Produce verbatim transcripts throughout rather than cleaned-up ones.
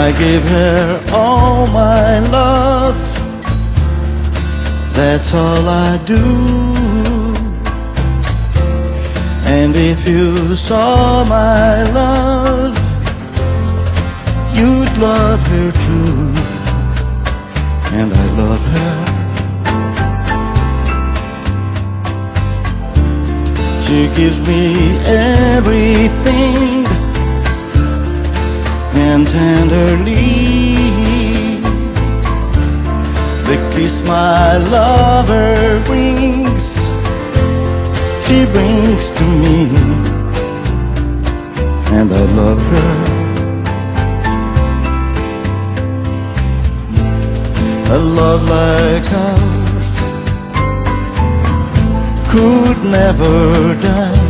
I give her all my love, that's all I do. And if you saw my love, you'd love her too. And I love her. She gives me everything, and tenderly the kiss my lover brings, she brings to me. And I love her. A love like ours could never die,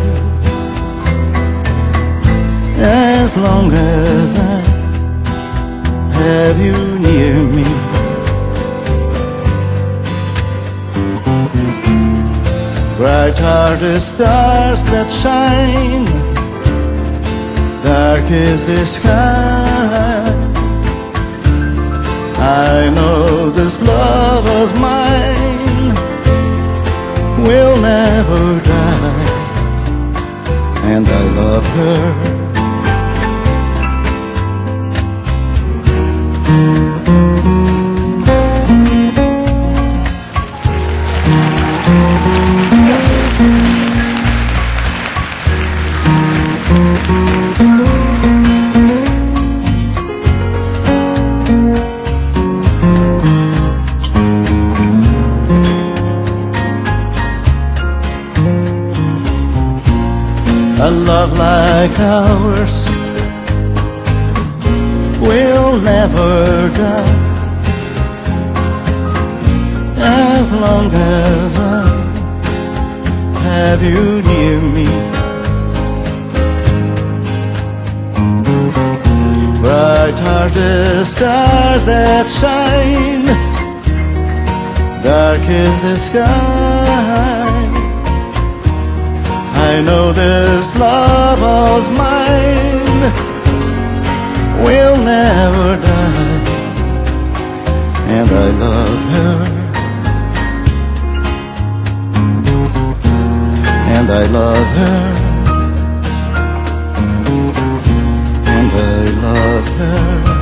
as long as I have you near me. Bright are the stars that shine, dark is the sky. I know this love of mine will never die, and I love her. A love like ours will never die, as long as I have you near me. Bright are the stars that shine, dark is the sky. I know this love of mine will never die, and I love her. And I love her. And I love her.